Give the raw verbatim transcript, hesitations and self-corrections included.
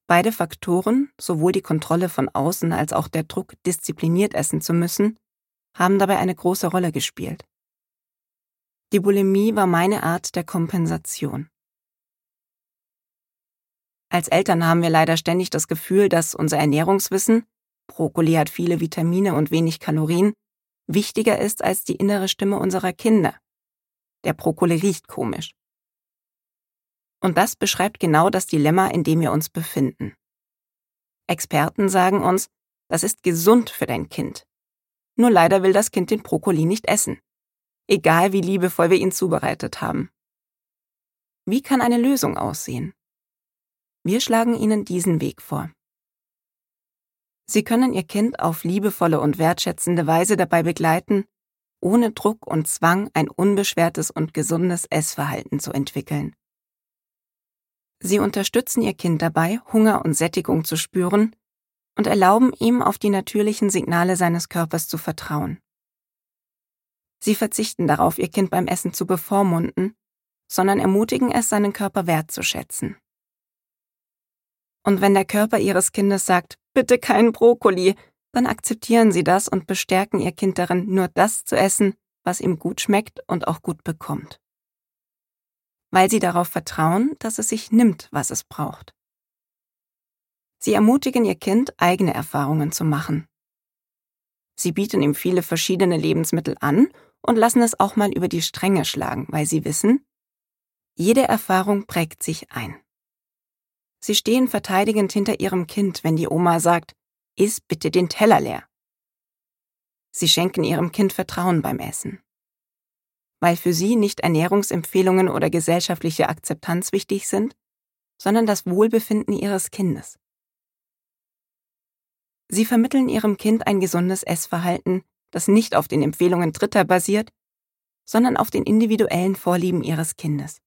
Beide Faktoren, sowohl die Kontrolle von außen als auch der Druck, diszipliniert essen zu müssen, haben dabei eine große Rolle gespielt. Die Bulimie war meine Art der Kompensation. Als Eltern haben wir leider ständig das Gefühl, dass unser Ernährungswissen, Brokkoli hat viele Vitamine und wenig Kalorien, wichtiger ist als die innere Stimme unserer Kinder. Der Brokkoli riecht komisch. Und das beschreibt genau das Dilemma, in dem wir uns befinden. Experten sagen uns, das ist gesund für dein Kind. Nur leider will das Kind den Brokkoli nicht essen. Egal wie liebevoll wir ihn zubereitet haben. Wie kann eine Lösung aussehen? Wir schlagen Ihnen diesen Weg vor. Sie können Ihr Kind auf liebevolle und wertschätzende Weise dabei begleiten, ohne Druck und Zwang ein unbeschwertes und gesundes Essverhalten zu entwickeln. Sie unterstützen Ihr Kind dabei, Hunger und Sättigung zu spüren und erlauben ihm, auf die natürlichen Signale seines Körpers zu vertrauen. Sie verzichten darauf, Ihr Kind beim Essen zu bevormunden, sondern ermutigen es, seinen Körper wertzuschätzen. Und wenn der Körper Ihres Kindes sagt, bitte kein Brokkoli, dann akzeptieren Sie das und bestärken Ihr Kind darin, nur das zu essen, was ihm gut schmeckt und auch gut bekommt. Weil Sie darauf vertrauen, dass es sich nimmt, was es braucht. Sie ermutigen Ihr Kind, eigene Erfahrungen zu machen. Sie bieten ihm viele verschiedene Lebensmittel an und lassen es auch mal über die Stränge schlagen, weil Sie wissen, jede Erfahrung prägt sich ein. Sie stehen verteidigend hinter Ihrem Kind, wenn die Oma sagt, iss bitte den Teller leer. Sie schenken Ihrem Kind Vertrauen beim Essen. Weil für Sie nicht Ernährungsempfehlungen oder gesellschaftliche Akzeptanz wichtig sind, sondern das Wohlbefinden Ihres Kindes. Sie vermitteln Ihrem Kind ein gesundes Essverhalten, das nicht auf den Empfehlungen Dritter basiert, sondern auf den individuellen Vorlieben Ihres Kindes.